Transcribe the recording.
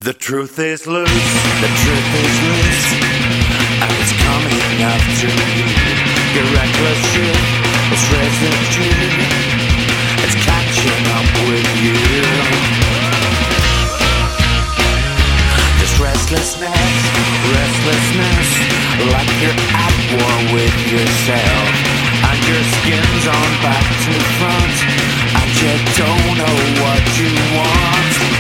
The truth is loose, the truth is loose, and it's coming after you. Your reckless shit is residue, it's catching up with you. This restlessness, like you're at war with yourself, and your skin's on back to front, and you don't know what you want.